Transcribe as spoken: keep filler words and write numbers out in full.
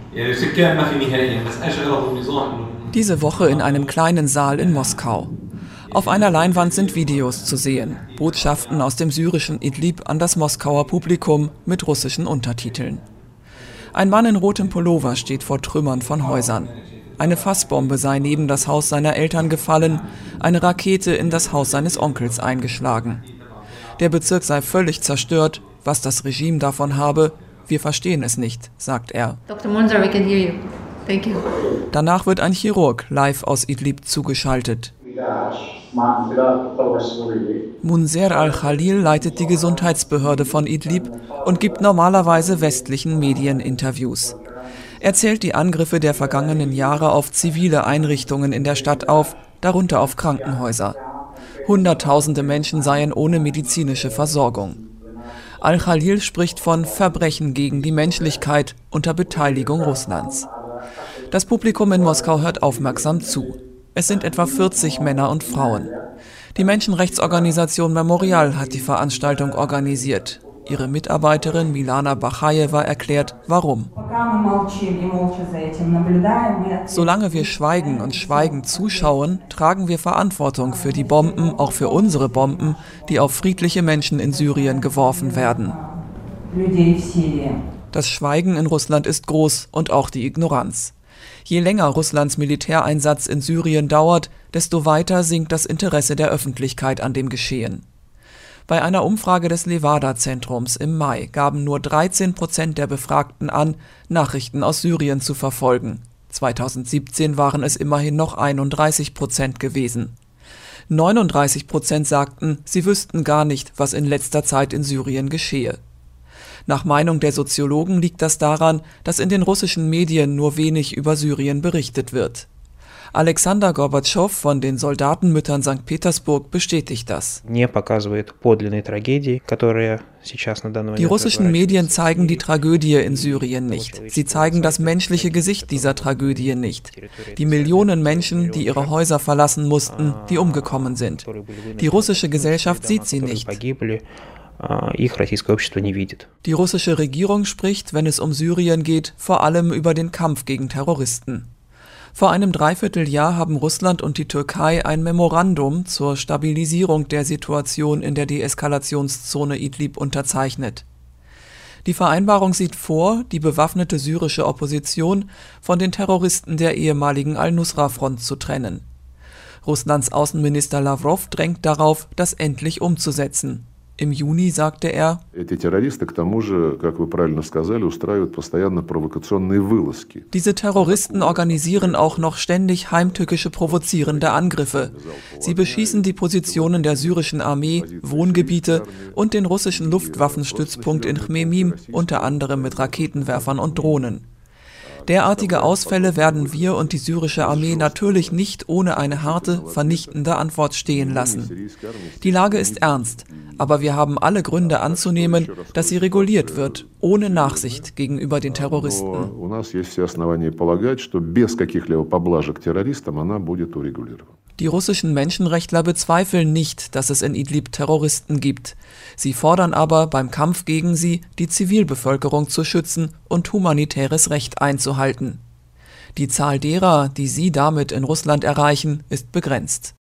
Diese Woche in einem kleinen Saal in Moskau. Auf einer Leinwand sind Videos zu sehen, Botschaften aus dem syrischen Idlib an das Moskauer Publikum mit russischen Untertiteln. Ein Mann in rotem Pullover steht vor Trümmern von Häusern. Eine Fassbombe sei neben das Haus seiner Eltern gefallen, eine Rakete in das Haus seines Onkels eingeschlagen. Der Bezirk sei völlig zerstört, was das Regime davon habe, wir verstehen es nicht, sagt er. Doktor Munzer, we can hear you. Thank you. Danach wird ein Chirurg live aus Idlib zugeschaltet. Munzer al-Khalil leitet die Gesundheitsbehörde von Idlib und gibt normalerweise westlichen Medien Interviews. Er zählt die Angriffe der vergangenen Jahre auf zivile Einrichtungen in der Stadt auf, darunter auf Krankenhäuser. Hunderttausende Menschen seien ohne medizinische Versorgung. Al-Khalil spricht von Verbrechen gegen die Menschlichkeit unter Beteiligung Russlands. Das Publikum in Moskau hört aufmerksam zu. Es sind etwa vierzig Männer und Frauen. Die Menschenrechtsorganisation Memorial hat die Veranstaltung organisiert. Ihre Mitarbeiterin Milana Bachajewa erklärt, warum. Solange wir schweigen und schweigend zuschauen, tragen wir Verantwortung für die Bomben, auch für unsere Bomben, die auf friedliche Menschen in Syrien geworfen werden. Das Schweigen in Russland ist groß und auch die Ignoranz. Je länger Russlands Militäreinsatz in Syrien dauert, desto weiter sinkt das Interesse der Öffentlichkeit an dem Geschehen. Bei einer Umfrage des Levada-Zentrums im Mai gaben nur dreizehn Prozent der Befragten an, Nachrichten aus Syrien zu verfolgen. zweitausendsiebzehn waren es immerhin noch einunddreißig Prozent gewesen. neununddreißig Prozent sagten, sie wüssten gar nicht, was in letzter Zeit in Syrien geschehe. Nach Meinung der Soziologen liegt das daran, dass in den russischen Medien nur wenig über Syrien berichtet wird. Alexander Gorbatschow von den Soldatenmüttern Sankt Petersburg bestätigt das. Die russischen Medien zeigen die Tragödie in Syrien nicht. Sie zeigen das menschliche Gesicht dieser Tragödie nicht. Die Millionen Menschen, die ihre Häuser verlassen mussten, die umgekommen sind. Die russische Gesellschaft sieht sie nicht. Die russische Regierung spricht, wenn es um Syrien geht, vor allem über den Kampf gegen Terroristen. Vor einem Dreivierteljahr haben Russland und die Türkei ein Memorandum zur Stabilisierung der Situation in der Deeskalationszone Idlib unterzeichnet. Die Vereinbarung sieht vor, die bewaffnete syrische Opposition von den Terroristen der ehemaligen Al-Nusra-Front zu trennen. Russlands Außenminister Lawrow drängt darauf, das endlich umzusetzen. Im Juni sagte er, diese Terroristen organisieren auch noch ständig heimtückische provozierende Angriffe. Sie beschießen die Positionen der syrischen Armee, Wohngebiete und den russischen Luftwaffenstützpunkt in Chmemim, unter anderem mit Raketenwerfern und Drohnen. Derartige Ausfälle werden wir und die syrische Armee natürlich nicht ohne eine harte, vernichtende Antwort stehen lassen. Die Lage ist ernst, aber wir haben alle Gründe anzunehmen, dass sie reguliert wird, ohne Nachsicht gegenüber den Terroristen. Die russischen Menschenrechtler bezweifeln nicht, dass es in Idlib Terroristen gibt. Sie fordern aber, beim Kampf gegen sie die Zivilbevölkerung zu schützen und humanitäres Recht einzuhalten. Die Zahl derer, die sie damit in Russland erreichen, ist begrenzt.